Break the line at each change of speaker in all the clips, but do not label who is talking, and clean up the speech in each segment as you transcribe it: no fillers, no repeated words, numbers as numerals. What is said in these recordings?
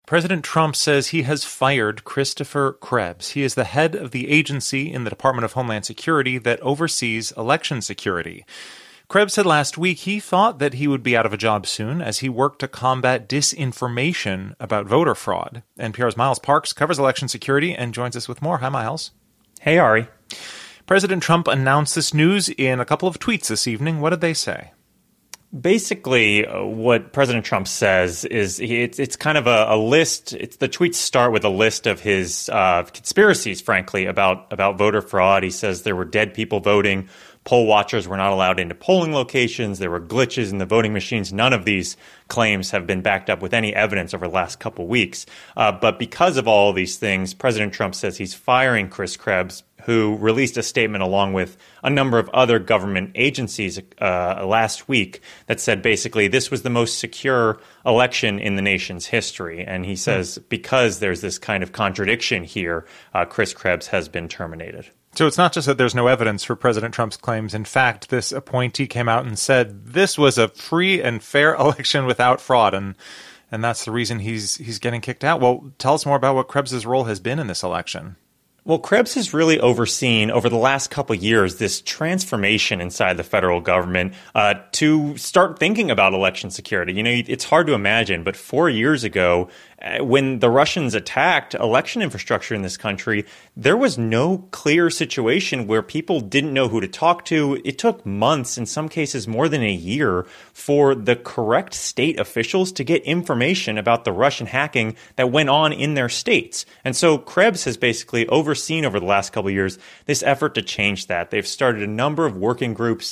President Trump says he has fired Christopher Krebs. He is the head of the agency in the Department of Homeland Security that oversees election security. Krebs said last week he thought that he would be out of a job soon as he worked to combat disinformation about voter fraud. NPR's Miles Parks covers election security and joins us with more. Hi, Miles.
Hey, Ari.
President Trump announced this news in a couple of tweets this evening. What did they say?
Basically, what President Trump says is it's kind of a list. The tweets start with a list of his conspiracies, frankly, about voter fraud. He says there were dead people voting. Poll watchers were not allowed into polling locations. There were glitches in the voting machines. None of these claims have been backed up with any evidence over the last couple weeks. But because of all these things, President Trump says he's firing Chris Krebs, who released a statement along with a number of other government agencies last week that said basically this was the most secure election in the nation's history. And he says because there's this kind of contradiction here, Chris Krebs has been terminated.
So it's not just that there's no evidence for President Trump's claims. In fact, this appointee came out and said this was a free and fair election without fraud, and that's the reason he's getting kicked out. Well, tell us more about what Krebs' role has been in this election.
Well, Krebs has really overseen over the last couple of years this transformation inside the federal government to start thinking about election security. You know, it's hard to imagine, but 4 years ago, when the Russians attacked election infrastructure in this country, there was no clear situation where people didn't know who to talk to. It took months, in some cases more than a year, for the correct state officials to get information about the Russian hacking that went on in their states. And so Krebs has basically overseen over the last couple of years this effort to change that. They've started a number of working groups.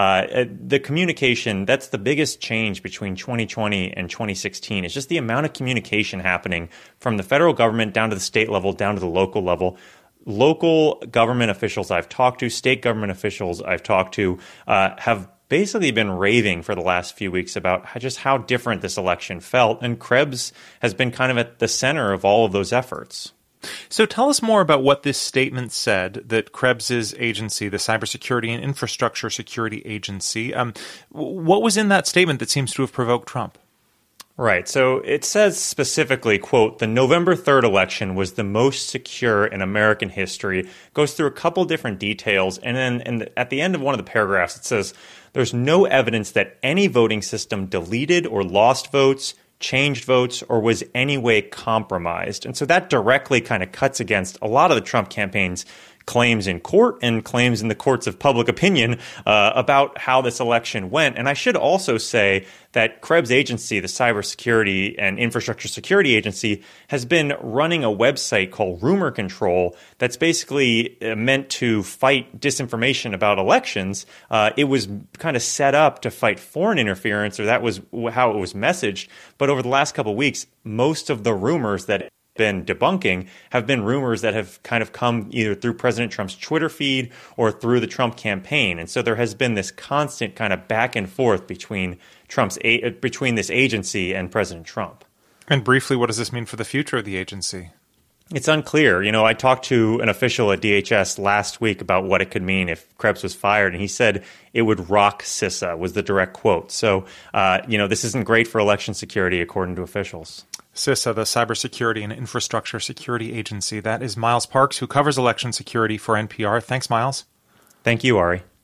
The communication, that's the biggest change between 2020 and 2016. It's just the amount of communication happening from the federal government down to the state level, down to the local level. Local government officials I've talked to, state government officials I've talked to, have basically been raving for the last few weeks about just how different this election felt. And Krebs has been kind of at the center of all of those efforts.
So tell us more about what this statement said that Krebs' agency, the Cybersecurity and Infrastructure Security Agency, what was in that statement that seems to have provoked Trump?
Right. So it says specifically, quote, the November 3rd election was the most secure in American history. Goes through a couple different details. And then at the end of one of the paragraphs, it says there's no evidence that any voting system deleted or lost votes, changed votes, or was any way compromised. And so that directly kind of cuts against a lot of the Trump campaign's claims in court and claims in the courts of public opinion about how this election went. And I should also say that Krebs' agency, the Cybersecurity and Infrastructure Security Agency, has been running a website called Rumor Control that's basically meant to fight disinformation about elections. It was kind of set up to fight foreign interference, or that was how it was messaged. But over the last couple of weeks, most of the rumors that been debunking have been rumors that have kind of come either through President Trump's Twitter feed or through the Trump campaign. And so there has been this constant kind of back and forth between this agency and President Trump.
And briefly, what does this mean for the future of the agency?
It's unclear. You know, I talked to an official at DHS last week about what it could mean if Krebs was fired, and he said it would rock CISA, was the direct quote. So, this isn't great for election security, according to officials.
CISA, the Cybersecurity and Infrastructure Security Agency. That is Miles Parks, who covers election security for NPR. Thanks, Miles.
Thank you, Ari.